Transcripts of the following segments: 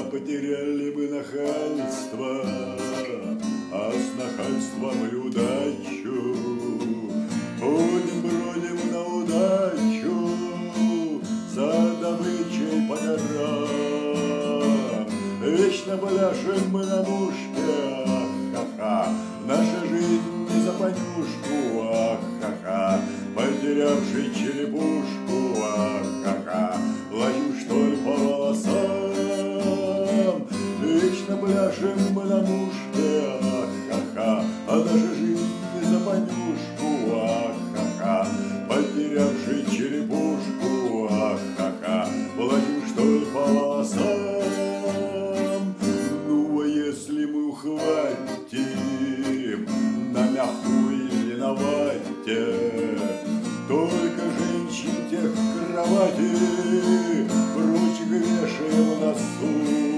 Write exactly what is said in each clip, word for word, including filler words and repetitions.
потеряли мы нахальство, а с нахальством и удачу. Ходим, бродим на удачу, за добычей по горам. Вечно пляшем мы на мушке, ах-ха-ха. Наша жизнь не за понюшку, ах-ха-ха. Потерявший черепушку, ах-ха-ха. Плачу, что ли, по волосам. Вечно пляшем мы на мушке, ах-ха-ха. А наша жизнь не за понюшку, ах-ха-ха. Потерявший черепушку, ах-ха-ха. Плачу, что ли, по волосам. Ну, а если мы ухватим на мягкую или на вате только женщин тех в кровати, прочь вешаем носу.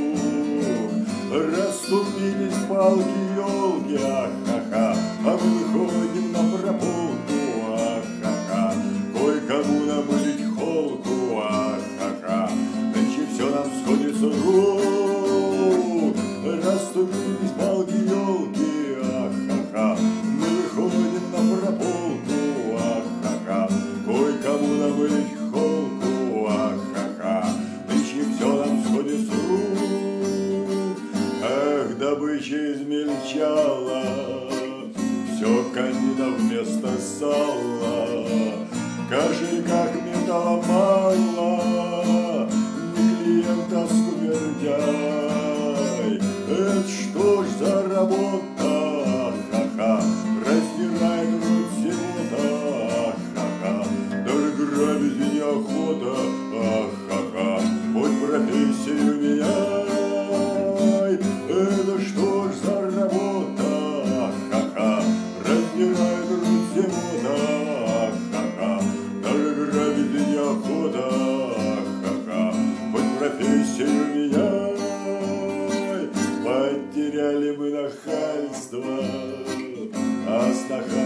Расступились палки-елки, ах-ха-ха, а мы выходим на прополку, ах-ха-ха. Кое-кому намылить холку, ах-ха-ха. Нынче все нам сходит с рук. Расступились палки-елки, ах-ха-ха. Мы выходим на прополку, ах-ха-ха. Кое-кому намылить холку, ах-ха-ха. Нынче все нам сходит с рук. Эх, добыча измельчала, все конина вместо сала. В кошельках металла мало, не клиента скупердяй. Это что ж за работа, ха-ха, раздирает рот всего-то, ха-ха. Даже грабить неохота, ха-ха, хоть профессию меняй. Это что ж за работа, ха-ха, раздирает рот всего-то, ха-ха. Даже грабить неохота, ха-ха, хоть профессию меняй. Потеряли мы нахальство, а с нахальством